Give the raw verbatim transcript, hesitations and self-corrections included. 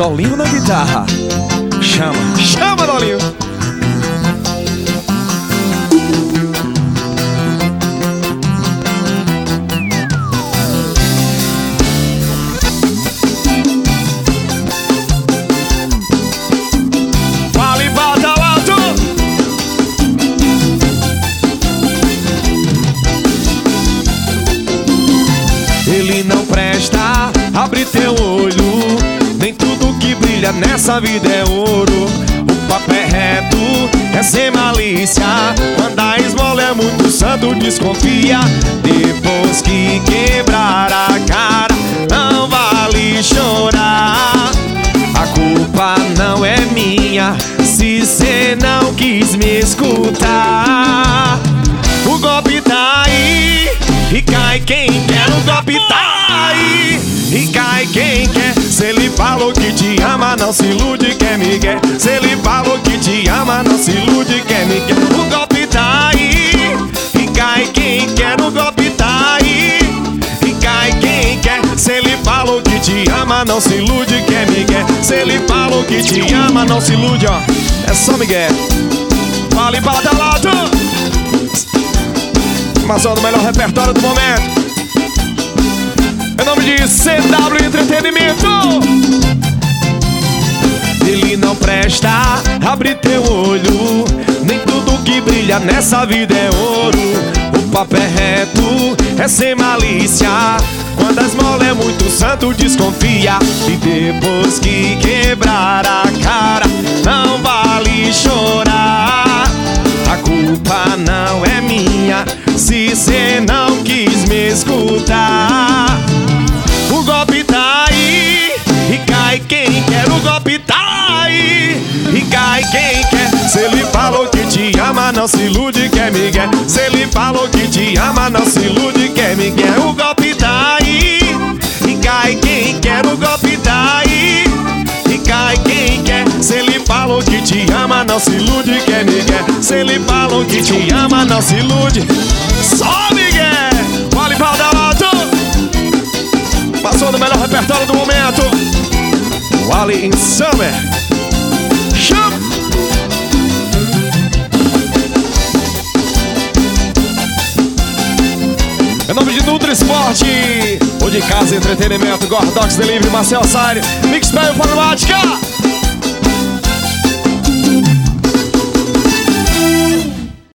Dolinho na guitarra. Chama, chama, Dolinho. Vale, bota alto. Ele não presta, abre teu olho. Nem tudo que brilha nessa vida é ouro. O papo é reto, é sem malícia. Quando a esmola é muito santo, desconfia. Depois que quebrar a cara, não vale chorar. A culpa não é minha se cê não quis me escutar. O golpe tá aí e cai quem quer. O golpe tá aí e cai quem quer. Se ele falou que te ama, não se ilude, quer me quer. Se ele falou que te ama, não se ilude, quer me quer. O golpe tá aí e cai quem quer. O golpe tá aí e cai quem quer. Se ele falou que te ama, não se ilude, quer me quer. Se ele falou que te ama, não se ilude, ó. É só Miguel. Vale, bota alto. Mas ó, do melhor repertório do momento. Em nome de C W Entretenimento. Ele não presta, abre teu olho. Nem tudo que brilha nessa vida é ouro. O papo é reto, é sem malícia. Quando a esmola é muito santo, desconfia. E depois que quebrar a cara, não vale chorar. A culpa não é minha se cê não quis me escutar. O golpe tá aí e cai quem quer. O golpe tá aí e cai quem quer. Se ele falou que te ama, não se ilude, quer me quer. Se ele falou que te ama, não se ilude, quer me quer. O golpe tá aí e cai quem quer. O golpe tá aí e cai quem quer. Se ele falou que te ama, não se ilude, quer me quer. Se ele falou que te ama, não se ilude. Só Miguel. Vale, balda alto. Passou do melhor repertório do momento. Wally in Summer. Chama! Em nome de Nutri Esporte, ou de Casa Entretenimento, Gordox Delivery, Marcel Sire, Mix Bell Informática.